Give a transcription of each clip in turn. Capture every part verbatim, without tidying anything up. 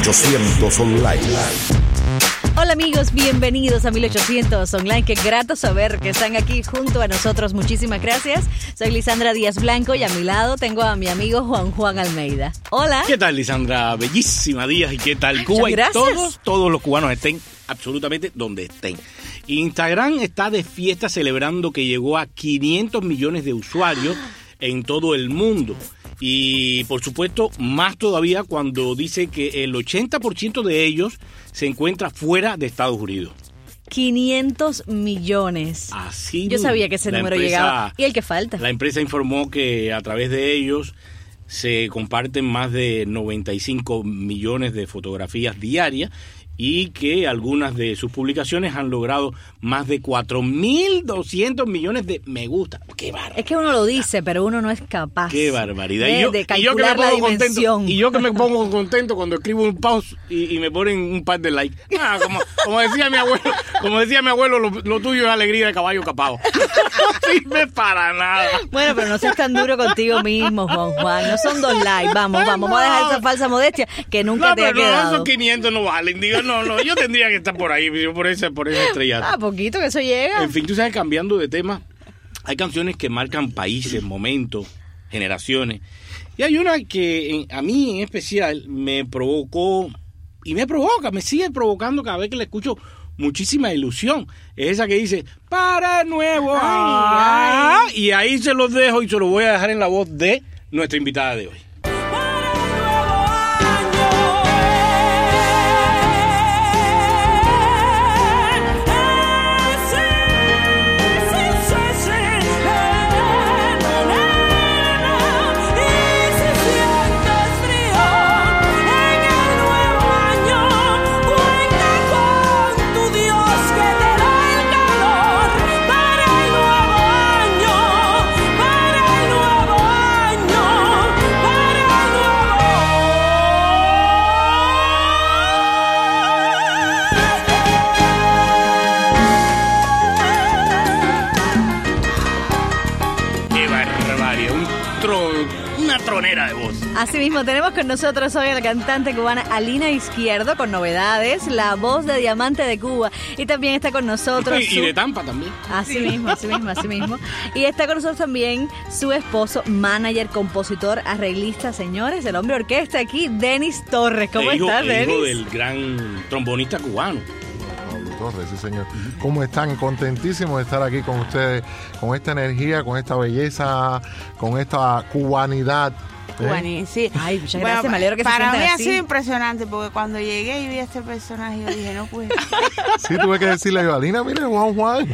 ochocientos Online. Hola amigos, bienvenidos a mil ochocientos Online. Qué grato saber que están aquí junto a nosotros. Muchísimas gracias. Soy Lisandra Díaz Blanco y a mi lado tengo a mi amigo Juan Juan Almeida. Hola. ¿Qué tal, Lisandra? Bellísima Díaz. ¿Y qué tal Cuba? Y todos, todos los cubanos estén absolutamente donde estén. Instagram está de fiesta celebrando que llegó a quinientos millones de usuarios en todo el mundo. Y, por supuesto, más todavía cuando dice que el ochenta por ciento de ellos se encuentra fuera de Estados Unidos. quinientos millones. Así. Yo sabía que ese número empresa, llegaba. ¿Y el que falta? La empresa informó que a través de ellos se comparten más de noventa y cinco millones de fotografías diarias y que algunas de sus publicaciones han logrado más de cuatro mil doscientos millones de me gusta. ¡Qué barbaridad! Es que uno lo dice, pero uno no es capaz. ¡Qué barbaridad! De, y, yo, de calcular y yo que me la pongo dimensión. Contento, y yo que me pongo contento cuando escribo un post y, y me ponen un par de likes. Ah, como, como decía mi abuelo, como decía mi abuelo, lo, lo tuyo es alegría de caballo capado. No sirve para nada. Bueno, pero no seas tan duro contigo mismo, Juan Juan. No son dos likes. Vamos, vamos, vamos a dejar esa falsa modestia que nunca no, te ha pero quedado. No, esos quinientos no valen. Digo, no, no, yo tendría que estar por ahí, por ese, por ese estrellato. Ah, poquito que eso llega. En fin, tú sabes, cambiando de tema, hay canciones que marcan países, momentos, generaciones. Y hay una que a mí en especial me provocó, y me provoca, me sigue provocando cada vez que la escucho muchísima ilusión. Es esa que dice, para nuevo. Ay, ay. Y ahí se los dejo y se los voy a dejar en la voz de nuestra invitada de hoy. De voz. Así mismo, tenemos con nosotros hoy a la cantante cubana Alina Izquierdo con novedades, la voz de Diamante de Cuba. Y también está con nosotros... Y, su... y de Tampa también. Así mismo, así mismo, así mismo. Y está con nosotros también su esposo, manager, compositor, arreglista, señores, el hombre orquesta aquí, Denis Torres. ¿Cómo el hijo, estás, el Denis? hijo del gran trombonista cubano. Torres, sí señor. ¿Cómo están? Contentísimos de estar aquí con ustedes, con esta energía, con esta belleza, con esta cubanidad. ¿Eh? Sí. Ay, muchas gracias, bueno, me alegro que para se mí así. ha sido impresionante porque cuando llegué y vi a este personaje yo dije, no puede. Sí, tuve que decirle a Alina, mire, Juan Juan.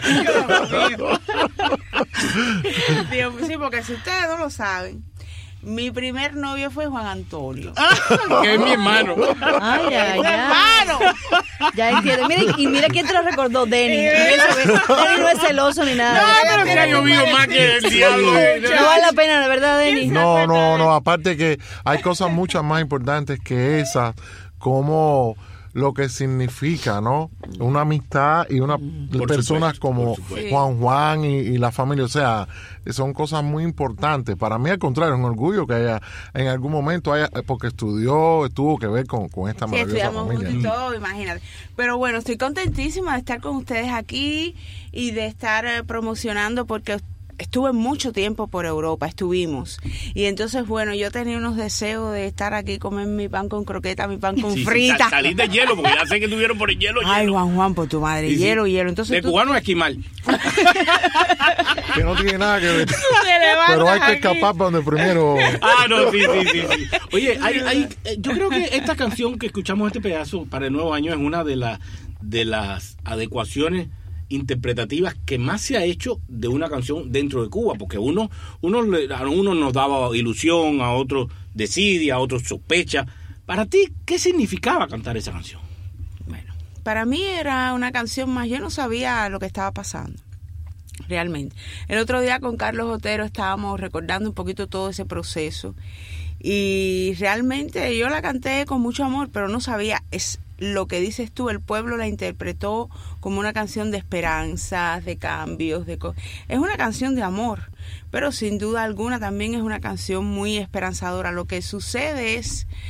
Dios, sí, porque si ustedes no lo saben, mi primer novio fue Juan Antonio. Que es mi hermano. Ay, ay, ay. ¡Hermano! Ya entiendo. Mira, y mira quién te lo recordó, Denis. Denis no es celoso ni nada. No, pero se ha llovido más que el diablo. No vale la pena, de verdad, Denis. No, no, no. Aparte que hay cosas muchas más importantes que esas, como lo que significa, ¿no? Una amistad y una por personas supuesto, como por Juan Juan y, y la familia. O sea, son cosas muy importantes. Para mí, al contrario, es un orgullo que haya en algún momento haya, porque estudió, tuvo que ver con, con esta Sí, maravillosa estudiamos familia. juntos y todo, imagínate. Pero bueno, estoy contentísima de estar con ustedes aquí y de estar eh, promocionando porque estuve mucho tiempo por Europa, estuvimos. Y entonces, bueno, yo tenía unos deseos de estar aquí, comer mi pan con croqueta, mi pan con Sí, frita. Sí, salir de hielo, porque ya sé que tuvieron por el hielo. Ay, hielo. Juan Juan, por tu madre, Sí, hielo, sí. hielo. Entonces, de tú... cubano a esquimal. Que no tiene nada que ver. levantas Pero hay que aquí. escapar donde primero. Ah, no, sí, sí, sí, sí. Oye, hay, hay, yo creo que esta canción que escuchamos, este pedazo para el nuevo año, es una de, la, de las adecuaciones interpretativas que más se ha hecho de una canción dentro de Cuba, porque uno, uno a uno nos daba ilusión, a otros desidia, a otros sospecha. Para ti, ¿qué significaba cantar esa canción? Bueno, para mí era una canción más, yo no sabía lo que estaba pasando, realmente. El otro día con Carlos Otero estábamos recordando un poquito todo ese proceso y realmente yo la canté con mucho amor, pero no sabía, es lo que dices tú, el pueblo la interpretó como una canción de esperanzas, de cambios, de co- es una canción de amor, pero sin duda alguna también es una canción muy esperanzadora. Lo que sucede es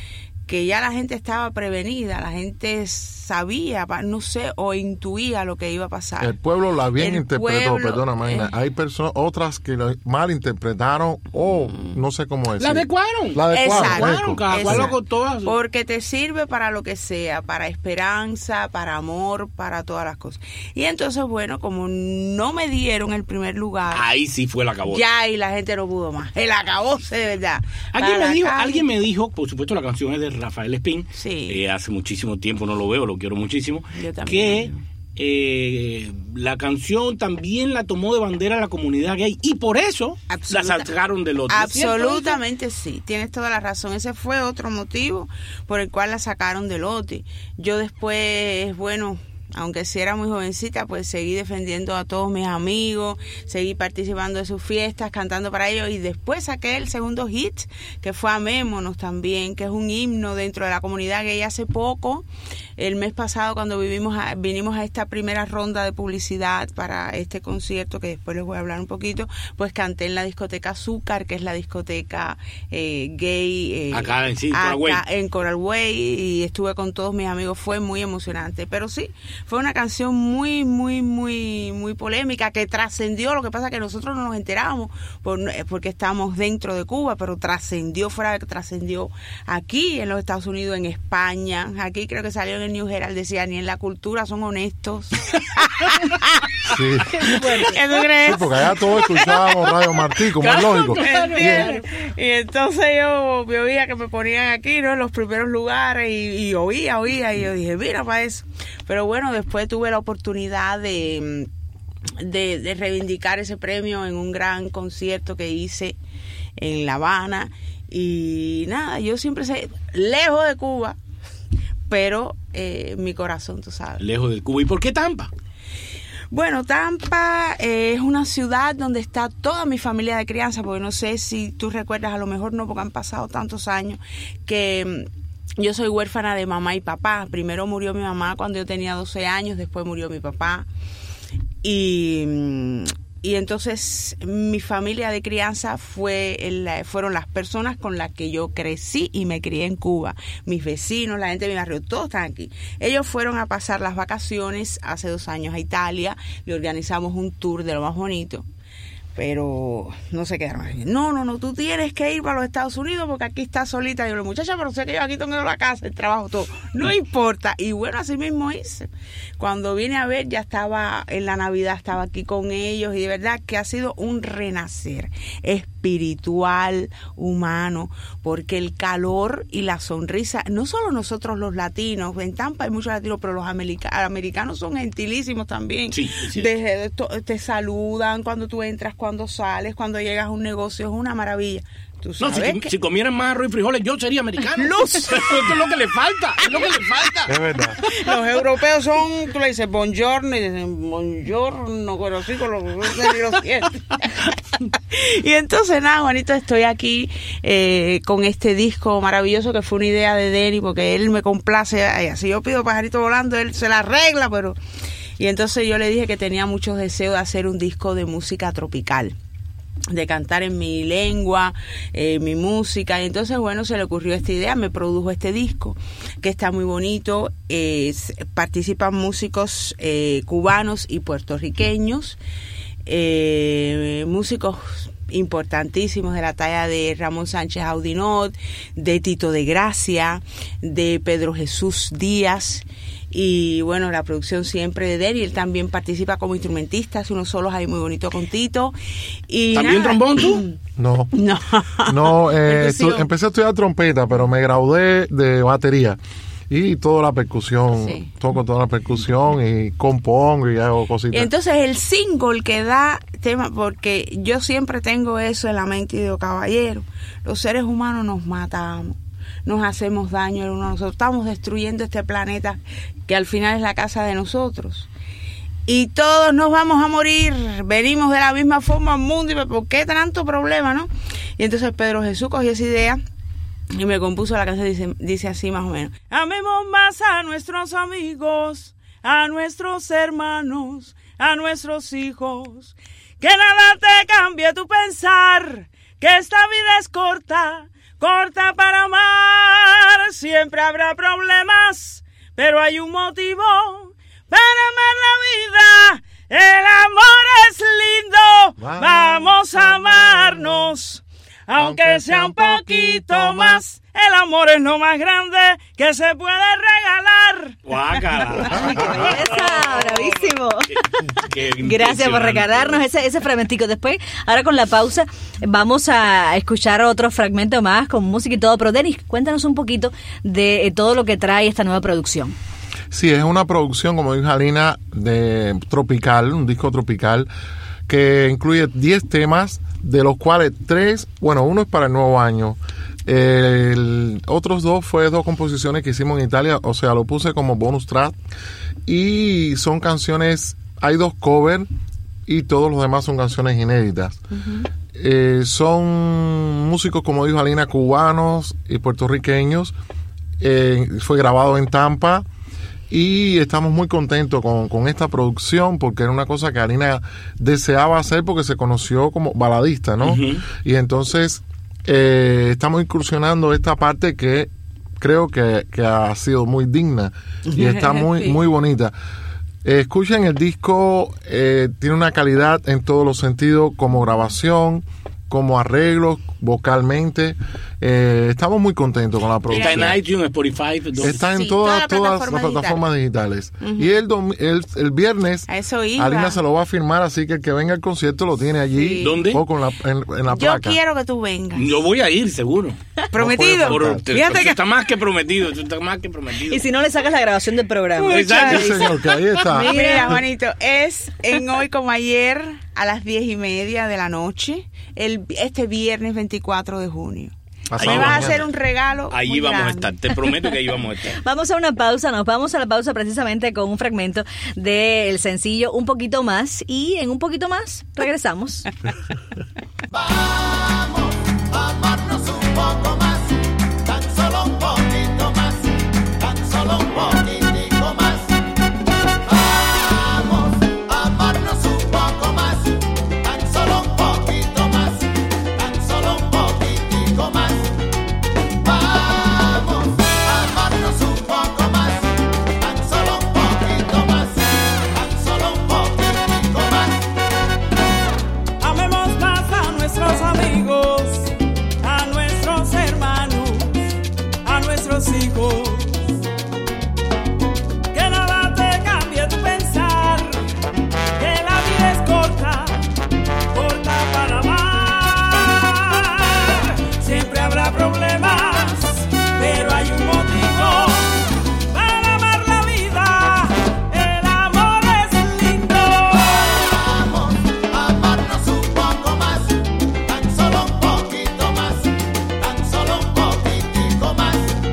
que ya la gente estaba prevenida, la gente sabía, no sé, o intuía lo que iba a pasar. El pueblo la bien El interpretó, pueblo, perdona, Magna. eh. Hay personas, otras que lo mal interpretaron o no sé cómo decir. La adecuaron. La adecuaron. Exacto. eso. Cada cual Exacto. con todas. Porque te sirve para lo que sea, para esperanza, para amor, para todas las cosas. Y entonces, bueno, como no me dieron el primer lugar, Ahí sí fue el acabó. ya ahí la gente no pudo más. El acabóse de verdad. Alguien Para me, la dijo, calle. alguien me dijo, por supuesto la canción es de Rafael Espín, Sí. eh, hace muchísimo tiempo no lo veo, lo quiero muchísimo, Yo también. que eh, la canción también la tomó de bandera la comunidad gay y por eso Absoluta- la sacaron del otro. ¿Es cierto eso? Absolutamente sí, tienes toda la razón. Ese fue otro motivo por el cual la sacaron del lote. Yo después, bueno, aunque sí era muy jovencita, pues seguí defendiendo a todos mis amigos, seguí participando de sus fiestas, cantando para ellos, y después saqué el segundo hit, que fue Amémonos también, que es un himno dentro de la comunidad gay. Hace poco, el mes pasado, cuando vivimos a, vinimos a esta primera ronda de publicidad para este concierto, que después les voy a hablar un poquito, pues canté en la discoteca Azúcar, que es la discoteca eh, gay eh, Acá en sí, acá Coral Way. en Coral Way, y estuve con todos mis amigos. Fue muy emocionante, pero sí, fue una canción muy, muy, muy, muy polémica que trascendió. Lo que pasa es que nosotros no nos enteramos por, porque estamos dentro de Cuba, pero trascendió fuera de que trascendió aquí en los Estados Unidos, en España. Aquí creo que salió en el New Herald, decía, ni en la cultura son honestos. Sí. ¿Qué tú crees? Sí, porque allá todos escuchábamos Radio Martí, como es lógico. ¿Entiendes? Y entonces yo me oía que me ponían aquí, ¿no? En los primeros lugares, y, y oía, oía, y yo dije, mira para eso. Pero bueno, después tuve la oportunidad de, de, de reivindicar ese premio en un gran concierto que hice en La Habana. Y nada, yo siempre sé, lejos de Cuba, pero eh, mi corazón, tú sabes. Lejos de Cuba. ¿Y por qué Tampa? Bueno, Tampa eh, es una ciudad donde está toda mi familia de crianza, porque no sé si tú recuerdas, a lo mejor no, porque han pasado tantos años, que mm, yo soy huérfana de mamá y papá. Primero murió mi mamá cuando yo tenía doce años, después murió mi papá. Y... Mm, Y entonces mi familia de crianza fue el, fueron las personas con las que yo crecí y me crié en Cuba. Mis vecinos, la gente de mi barrio, todos están aquí. Ellos fueron a pasar las vacaciones hace dos años a Italia. Le organizamos un tour de lo más bonito. Pero no se quedaron ahí. No, no, no, tú tienes que ir para los Estados Unidos porque aquí estás solita. Y yo, muchacha, pero sé que yo aquí tengo la casa, el trabajo, todo. No importa. Y bueno, así mismo hice. Cuando vine a ver, ya estaba en la Navidad, estaba aquí con ellos. Y de verdad que ha sido un renacer espiritual, humano, porque el calor y la sonrisa, no solo nosotros los latinos, en Tampa hay muchos latinos, pero los america- americanos son gentilísimos también. Sí, sí. De- de- te saludan cuando tú entras, cuando sales, cuando llegas a un negocio, es una maravilla. ¿Tú No, sabes si, que- si comieran más arroz y frijoles, yo sería americano. Luz. Esto es lo que le falta, es lo que le falta. Es verdad. Los europeos son, tú le dices buongiorno y dicen buongiorno, pero sí con los los dientes. Y entonces nada, Juanito, estoy aquí eh, con este disco maravilloso que fue una idea de Denny, porque él me complace, ay, así yo pido Pajarito Volando, él se la arregla, pero... Y entonces yo le dije que tenía muchos deseos de hacer un disco de música tropical, de cantar en mi lengua, eh, mi música. Y entonces, bueno, se le ocurrió esta idea, me produjo este disco, que está muy bonito. Eh, participan músicos eh, cubanos y puertorriqueños, eh, músicos importantísimos de la talla de Ramón Sánchez Audinot, de Tito de Gracia, de Pedro Jesús Díaz. Y bueno, la producción siempre de Denny. Él también participa como instrumentista, hace unos solos ahí muy bonitos con Tito. Y ¿También nada. trombón tú? No. No. No, eh, Percusión. estu- empecé a estudiar trompeta, pero me gradué de batería. Y toda la percusión, Sí. toco toda la percusión y compongo y hago cositas. Entonces el single que da tema, porque yo siempre tengo eso en la mente y digo, caballero, los seres humanos nos matamos, nos hacemos daño el uno a nosotros, estamos destruyendo este planeta que al final es la casa de nosotros. Y todos nos vamos a morir, venimos de la misma forma al mundo, y ¿por qué tanto problema, no? Y entonces Pedro Jesús cogió esa idea y me compuso la canción, dice, dice así más o menos. Amemos más a nuestros amigos, a nuestros hermanos, a nuestros hijos, que nada te cambie tu pensar, que esta vida es corta, corta para amar, siempre habrá problemas, pero hay un motivo para amar la vida. El amor es lindo, vamos a amarnos, aunque sea un poquito más. El amor es lo más grande que se puede regalar. ¡Guácala! ¡Qué belleza! ¡Bravísimo! Qué, qué Gracias por regalarnos ese, ese fragmentico. Después, ahora con la pausa, vamos a escuchar otro fragmento más con música y todo. Pero Denis, cuéntanos un poquito de eh, todo lo que trae esta nueva producción. Sí, es una producción, como dijo Alina, de tropical, un disco tropical que incluye diez temas, de los cuales tres, bueno, uno es para el nuevo año. El otros dos fue dos composiciones que hicimos en Italia, o sea, lo puse como bonus track, y son canciones, hay dos covers y todos los demás son canciones inéditas. Uh-huh. Eh, son músicos, como dijo Alina, cubanos y puertorriqueños. Eh, fue grabado en Tampa y estamos muy contentos con, con esta producción porque era una cosa que Alina deseaba hacer porque se conoció como baladista, ¿no? Uh-huh. Y entonces Eh, estamos incursionando esta parte que creo que, que ha sido muy digna y está muy, sí. muy bonita. Eh, escuchen el disco, eh, tiene una calidad en todos los sentidos, como grabación, como arreglos, vocalmente. Eh, estamos muy contentos con la producción. Está en iTunes, Spotify. ¿Dónde? Está en sí, todas, todas todas las las plataformas digitales. Uh-huh. Y el, dom- el, el viernes, Alina se lo va a firmar, así que el que venga al concierto lo tiene allí. Sí. ¿Dónde? O con la, en, en la Yo placa. quiero que tú vengas. Yo voy a ir, seguro. Prometido. No Por, te, Fíjate que está más que prometido. Está más que prometido. Y si no, le sacas la grabación del programa. Exacto. Sí, señor, que ahí está. Mira, Juanito, es en Hoy Como Ayer a las diez y media de la noche, el, este viernes veinticuatro de junio. Pasado Me vas a mañana. hacer un regalo. Ahí muy vamos grande. a estar. Te prometo que ahí vamos a estar. Vamos a una pausa, nos vamos a la pausa precisamente con un fragmento del sencillo Un Poquito Más y en un poquito más regresamos. Vamos a amarnos un poco más, tan solo un poquito más, tan solo un poquitico más. Vamos a amarnos un poco más, tan solo un poquito más, tan solo un poquitico más. Vamos a amarnos un poco más, tan solo un poquito más, tan solo un poquitico más. Amemos más a nuestros amigos, a nuestros hermanos, a nuestros hijos. Que nada te cambie tu pensar, que la vida es corta, corta para amar. Siempre habrá problemas, pero hay un motivo para amar la vida. El amor es lindo. Vamos a amarnos un poco más, tan solo un poquito más, tan solo un poquitico más.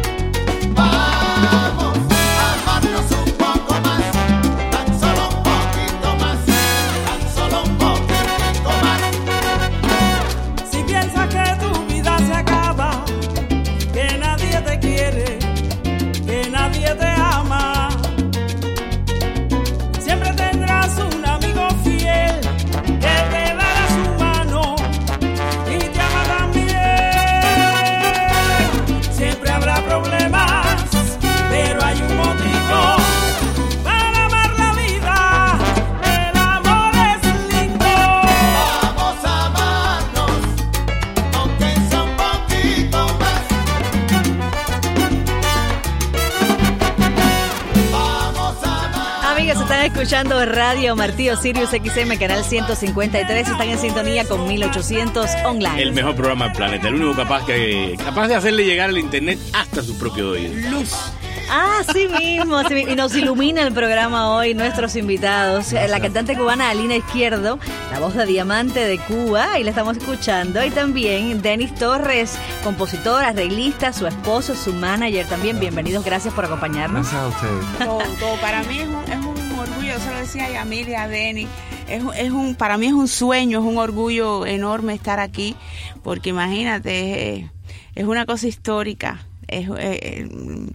Vamos a amarnos un poco más, tan solo un poquito más, tan solo un poquitico más. Si piensas que tu vida se acaba, que nadie te quiere, que nadie te ama, siempre tendrás un amigo fiel que te dará su mano y te ama también. Siempre habrá problemas, pero hay un motivo para amar la vida. El amor es lindo. Vamos a amarnos, aunque sea un poquito más. Vamos a amar. Amigos, están escuchando Radio Martillo Sirius X M, canal ciento cincuenta y tres. Están en sintonía con mil ochocientos online. El mejor programa del planeta. El único capaz, que, capaz de hacerle llegar el internet hasta su propio oído. Luz. Ah, sí mismo, así mismo. Y nos ilumina el programa hoy nuestros invitados. La cantante cubana Alina Izquierdo, la voz de Diamante de Cuba, ahí la estamos escuchando. Y también Denis Torres, compositor, arreglista, su esposo, su manager también. Bienvenidos, gracias por acompañarnos. Gracias a ustedes. Todo, todo. Para mí es un, es un orgullo, yo se lo decía a Yamile, a Denis, es, un- es un, para mí es un sueño, es un orgullo enorme estar aquí, porque imagínate, es, es una cosa histórica. es, eh,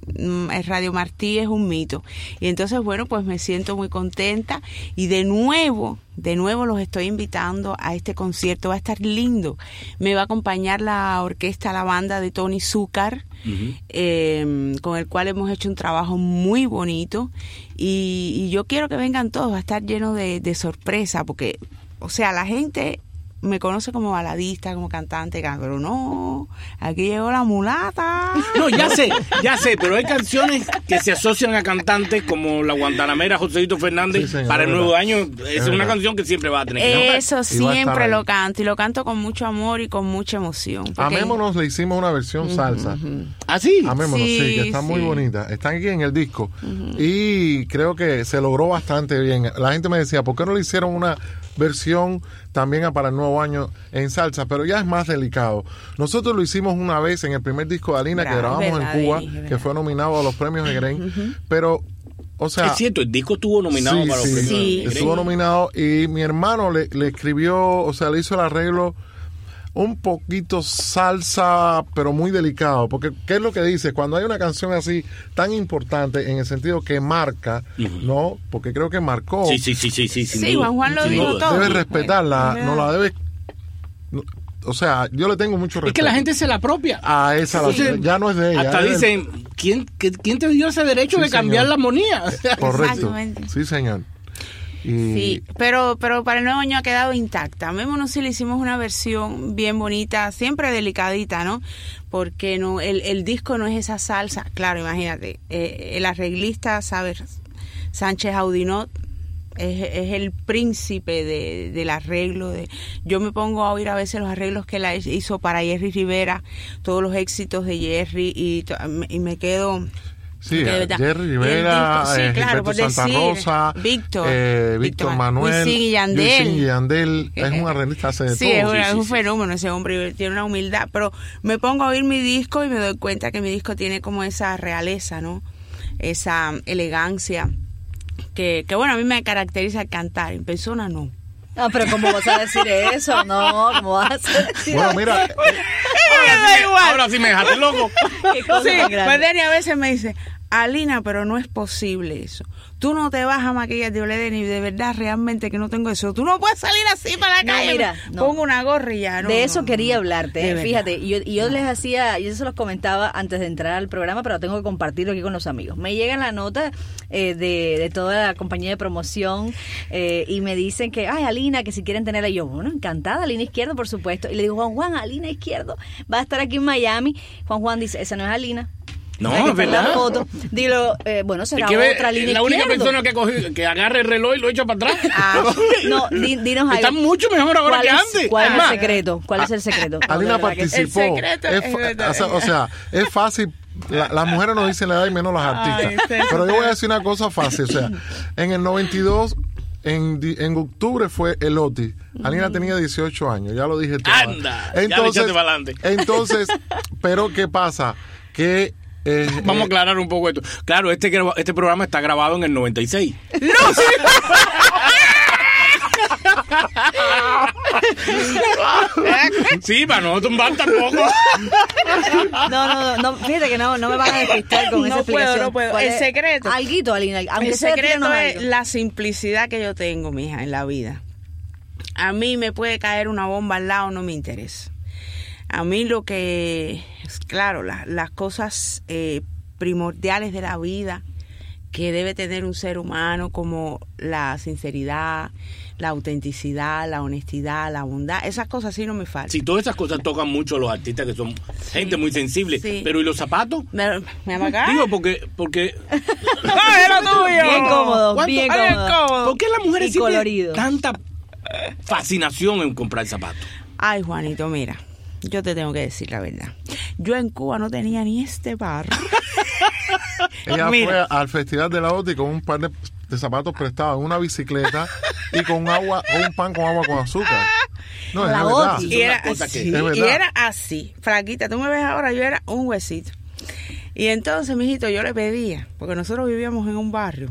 el Radio Martí es un mito. Y entonces, bueno, pues me siento muy contenta y de nuevo, de nuevo los estoy invitando a este concierto. Va a estar lindo. Me va a acompañar la orquesta, la banda de Tony Zúcar, uh-huh. eh, con el cual hemos hecho un trabajo muy bonito y, y yo quiero que vengan todos. Va a estar lleno de, de sorpresa porque, o sea, la gente me conoce como baladista, como cantante, pero no, aquí llegó la mulata. No, ya sé, ya sé, pero hay canciones que se asocian a cantantes como la guantanamera Joséito Fernández, sí, señor, para el nuevo año. Es, es una canción que siempre va a tener que cantar. Eso siempre lo canto, y lo canto con mucho amor y con mucha emoción. Porque... Amémonos le hicimos una versión uh-huh, salsa. Uh-huh. ¿Ah, sí? Amémonos, sí, sí que está sí. muy bonita. Están aquí en el disco. Uh-huh. Y creo que se logró bastante bien. La gente me decía, ¿por qué no le hicieron una versión también para el nuevo año en salsa? Pero ya es más delicado. Nosotros lo hicimos una vez en el primer disco de Alina, Bravo, que grabamos verdad, en Cuba, verdad. que fue nominado a los premios de Gren, uh-huh. pero o sea, es cierto, el disco estuvo nominado sí, para sí, los premios sí. de Gren. Estuvo nominado y mi hermano le, le escribió, o sea, le hizo el arreglo un poquito salsa, pero muy delicado, porque ¿qué es lo que dice? Cuando hay una canción así tan importante en el sentido que marca, uh-huh. ¿no? Porque creo que marcó. Sí, sí, sí, sí, sí. Sí, Juan Juan lo dijo todo. Debes respetarla, no la debes. No, o sea, yo le tengo mucho respeto. Es que la gente se la apropia. A esa, sí. la, ya no es de ella. Hasta dicen, el... ¿quién, ¿quién te dio ese derecho sí, de cambiar señor. la armonía? Correcto. Sí, señor. Y... Sí, pero pero para el nuevo año ha quedado intacta. Mémonos si le hicimos una versión bien bonita, siempre delicadita, ¿no? Porque no el, el disco no es esa salsa. Claro, imagínate, eh, el arreglista, ¿sabes? Sánchez Audinot es, es el príncipe de, del arreglo. De, yo me pongo a oír a veces los arreglos que la hizo para Jerry Rivera, todos los éxitos de Jerry y, y me quedo... Sí, Jerry Rivera, disco, sí, eh, claro, Gilberto Santa decir, Rosa, Víctor, eh, Víctor, Víctor Manuel, Wisin y Yandel. Wisin y Yandel, es un arreglista, hace de sí, todo. Es un, sí, es un sí, fenómeno ese hombre, tiene una humildad, pero me pongo a oír mi disco y me doy cuenta que mi disco tiene como esa realeza, ¿no? Esa elegancia que, que bueno, a mí me caracteriza al cantar, en persona no. No, pero ¿cómo vas a decir eso? No, ¿cómo vas a decir Bueno, mira. Eh, ahora, sí, ahora sí me dejaste loco. Sí, pues Denny a veces me dice, Alina, pero no es posible eso. Tú no te vas a maquillar de Denny, de verdad, realmente que no tengo eso. Tú no puedes salir así para la no, calle. Mira, no. Pongo una gorra y ya. No, de eso no, quería no, hablarte. Eh, fíjate, y yo, y yo no. les hacía, yo se los comentaba antes de entrar al programa, pero tengo que compartirlo aquí con los amigos. Me llega la nota eh, de, de toda la compañía de promoción eh, y me dicen que, ay, Alina, que si quieren tenerla. Y yo, bueno, encantada, Alina Izquierdo, por supuesto. Y le digo, Juan Juan, Alina Izquierdo va a estar aquí en Miami. Juan Juan dice, esa no es Alina. No, es verdad. La foto. Dilo, eh, bueno, será es que otra ve, línea la única izquierdo. persona que cogió, que agarre el reloj y lo echa para atrás. Ah, no, di, dinos ahí. Está mucho mejor ahora que es, antes. ¿Cuál ah, es el secreto? ¿Cuál es el secreto? Alina no, participó. El secreto es, es o, sea, o sea, es fácil. La, las mujeres nos dicen la edad y menos las artistas. Ay, pero yo voy a decir una cosa fácil. O sea, en el noventa y dos, en, en octubre fue el Oti. Alina tenía dieciocho años, ya lo dije todo. Anda, entonces, ya le echaste para adelante. Entonces, pero ¿qué pasa? Que Eh, Vamos eh, a aclarar un poco esto. Claro, este este programa está grabado en el noventa y seis. ¡No! Sí, para no tumbar tampoco. No, no, no, fíjate que no, no me van a despistar con no esa explicación. Puedo, no puedo. El secreto. Alguito, Alina. Aunque el secreto es algo. la simplicidad que yo tengo, mija, en la vida. A mí me puede caer una bomba al lado, no me interesa. A mí lo que, claro, la, las cosas eh, primordiales de la vida que debe tener un ser humano, como la sinceridad, la autenticidad, la honestidad, la bondad, esas cosas sí no me faltan. Sí, todas esas cosas tocan mucho a los artistas que son sí, gente muy sensible. Sí. Pero ¿y los zapatos? ¿Me, me acá? Digo, porque... porque... ¡Ay, era tuyo! Bien cómodo, bien cómodo. ¿Por qué las mujeres siempre colorido. tanta fascinación en comprar zapatos? Ay, Juanito, mira, yo te tengo que decir la verdad. Yo en Cuba no tenía ni este barro. Ella Mira. fue al Festival de la Oti con un par de, de zapatos prestados en una bicicleta y con agua, con un pan con agua con azúcar. No, la es verdad. Y era, así, es y era así, flaquita. Tú me ves ahora, yo era un huesito. Y entonces, mijito, yo le pedía, porque nosotros vivíamos en un barrio.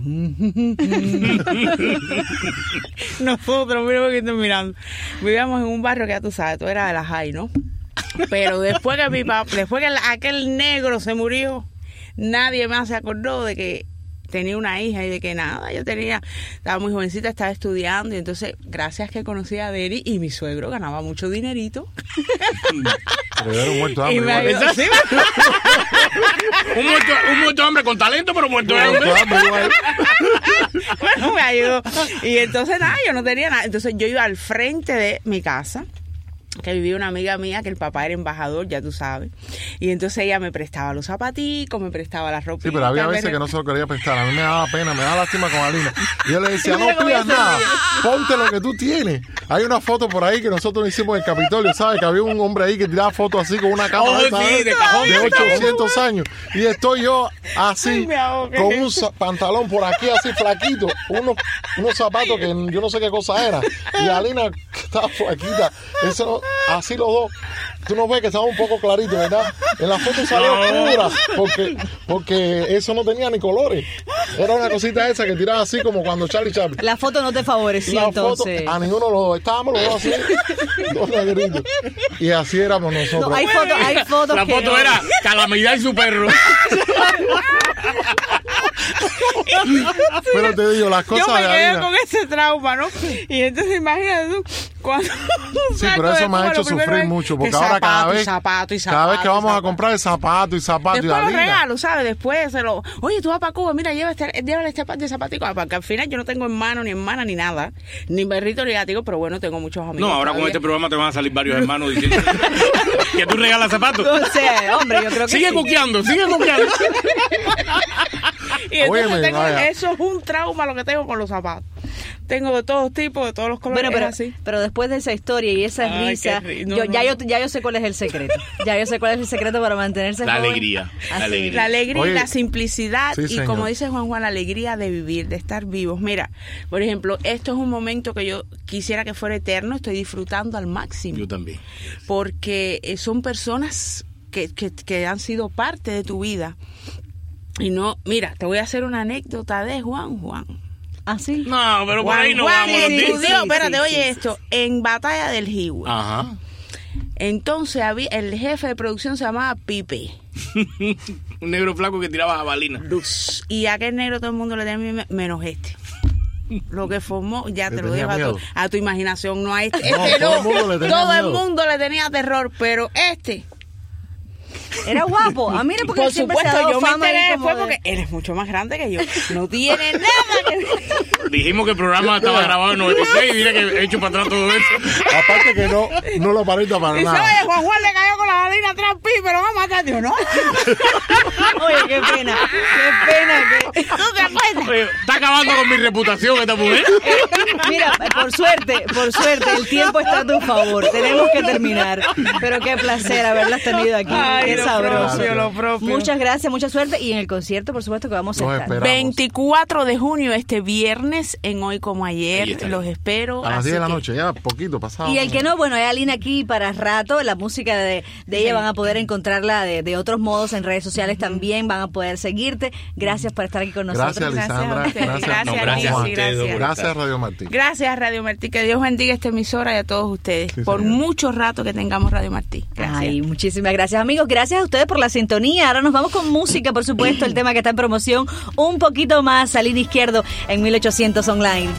Nosotros, mira que estoy mirando. Vivíamos en un barrio que ya tú sabes, tú eras de la Jai, ¿no? Pero después que mi papá, después que aquel negro se murió, nadie más se acordó de que tenía una hija y de que nada, yo tenía, estaba muy jovencita, estaba estudiando y entonces, gracias que conocí a Deri y mi suegro ganaba mucho dinerito. Pero era un muerto de Y hambre. me igual. ayudó, sí, un, muerto, un muerto de hambre con talento, pero muerto de hambre. Muerto de hambre igual. bueno, me ayudó. Y entonces nada, yo no tenía nada. Entonces yo iba al frente de mi casa, que vivía una amiga mía, que el papá era embajador, ya tú sabes. Y entonces ella me prestaba los zapaticos, me prestaba la ropa. Sí, pero había veces que no se lo quería prestar. A mí me daba pena, me daba lástima con Alina. Y yo le decía, no pidas nada, ponte lo que tú tienes. Hay una foto por ahí que nosotros hicimos en el Capitolio, ¿sabes? Que había un hombre ahí que tiraba fotos así con una cámara Oh, esta, sí, ¿eh? de cajón, de de cajón. ochocientos años. Y estoy yo así, Ay, me ahogué. con un za- pantalón por aquí así flaquito, unos, unos zapatos que yo no sé qué cosa era. Y Alina que estaba flaquita. Eso, así los dos. Tú no ves que estaba un poco clarito, ¿verdad? En la foto salió No. oscura porque, porque eso no tenía ni colores. Era una cosita esa que tiraba así como cuando Charlie Chaplin. La foto no te favoreció La foto, entonces. a ninguno de los dos. Estábamos los dos así, dos negritos. Y así éramos nosotros. No, hay fotos, hay fotos La que foto no. era Calamidad y su perro. Pero te digo, las cosas Yo me de quedé Alina. con ese trauma, ¿no? Y entonces imagínate tú, cuando Sí, pero eso me ha hecho sufrir mucho, porque ahora cada vez, zapato, y cada vez que zapato, vamos a zapato. comprar el zapato y zapato y Después los Alina. regalos, ¿sabes? Después se lo... Oye, tú vas para Cuba, mira, lleva este, llévale este par de zapaticos. Porque al final yo no tengo hermano, ni hermana, ni nada. Ni perrito, ni gatico, pero bueno, tengo muchos amigos. No, ahora con todavía. este programa te van a salir varios hermanos diciendo que tú regalas zapatos. O sea, hombre, yo creo que Sigue sí. coqueando, sigue coqueando. Y entonces Óyeme, tengo- vaya. eso es un trauma lo que tengo con los zapatos. Tengo de todos tipos, de todos los colores. Bueno, pero, es así. pero después de esa historia y esa Ay, risa, qué ri- no, yo, no, ya, no. yo, ya yo sé cuál es el secreto. Ya yo sé cuál es el secreto para mantenerse La joven. alegría, la Así. alegría. La alegría Oye, y la simplicidad sí, y señor. como dice Juan Juan, la alegría de vivir, de estar vivos. Mira, por ejemplo, esto es un momento que yo quisiera que fuera eterno, estoy disfrutando al máximo. Yo también. Porque eh, son personas que, que, que han sido parte de tu vida. Y no, mira, te voy a hacer una anécdota de Juan Juan. ¿Ah, sí? No, pero por Juan ahí no Juan vamos. los estudió, días. espérate, sí, oye sí, esto, en Batalla del Jiwa. Ajá. Entonces había, el jefe de producción se llamaba Pipe. Un negro flaco que tiraba jabalina. Luz. Y a aquel negro todo el mundo le tenía miedo, menos este. Lo que formó, ya Le te lo tenía dejo a tu, miedo. a tu imaginación, no a este. No, Este todo no, el mundo le tenía todo el miedo. mundo le tenía terror, pero este, Era guapo. A mí era porque por él siempre se ha supuesto, dado yo me fama ahí enteré como después de- porque él es mucho más grande que yo. No tiene nada que ver. Dijimos que el programa estaba grabado en noventa y seis y mira que he hecho para atrás todo eso. Aparte que no, no lo aparenta para Y nada. oye, Juan Juan le cayó con la balina atrás, Pipe, lo va a matar. Digo, no. Oye, qué pena. Qué pena que... ¿Tú te acuerdas? Oye, está acabando con mi reputación esta mujer. Mira, por suerte, por suerte, el tiempo está a tu favor. Tenemos que terminar. Pero qué placer haberlas tenido aquí. Ay, qué lo sabroso. propio, lo propio. Muchas gracias, mucha suerte. Y en el concierto, por supuesto, que vamos a Nos estar. esperamos. veinticuatro de junio, este viernes, en Hoy Como Ahí Ayer. estaré. Los espero. A las así diez de la que- noche, ya poquito pasado. Y el que no, bueno, hay Alina aquí para rato. La música de, de ella van a poder encontrarla de, de otros modos en redes sociales también. Van a poder seguirte. Gracias por estar aquí con nosotros. Gracias, Gracias Lisandra. a ustedes. Gracias, Gracias, No, Juan gracias a Juan. ustedes dos por Gracias, estar. Radio Martí. Gracias, Radio Martí. Que Dios bendiga esta emisora y a todos ustedes. Sí, por señor. mucho rato que tengamos Radio Martí. Gracias. Ay, muchísimas gracias, amigos. Gracias a ustedes por la sintonía. Ahora nos vamos con música, por supuesto, el tema que está en promoción. Un poquito más, Salina Izquierdo en mil ochocientos Online.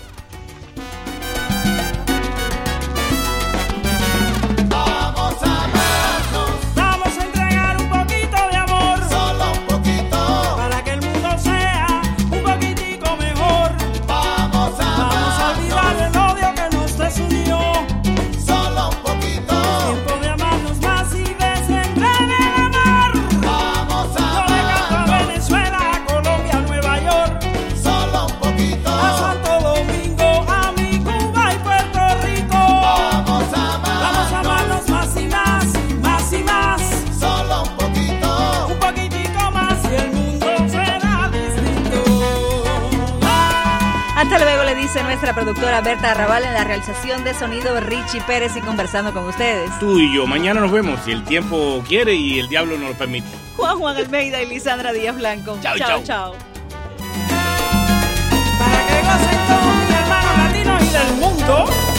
Vamos a amarnos, Vamos a entregar un poquito de amor solo un poquito. para que el mundo sea un poquitico mejor. Vamos a Vamos a olvidar amarnos, el odio que nos desunió. solo un poquito. Tiempo de amarnos más y descender el amor. Vamos Yo a le canto a amarnos, Venezuela, a Colombia, a Nueva York, solo un poquito. a Santo Domingo, a mi Cuba y Puerto Rico. Vamos a Vamos a amarnos, amarnos más y más, más y más. solo un poquito. Un poquitico más y el mundo será distinto. Hasta luego, le dice nuestra productora Berta Arrabal en la realización de sonido Richie Pérez y conversando con ustedes. Tú y yo, mañana nos vemos si el tiempo quiere y el diablo nos lo permite. Juan Juan Almeida y Lisandra Díaz Blanco. Chao, chao. chao. chao. Para que gocen todos mis hermanos latinos y del mundo.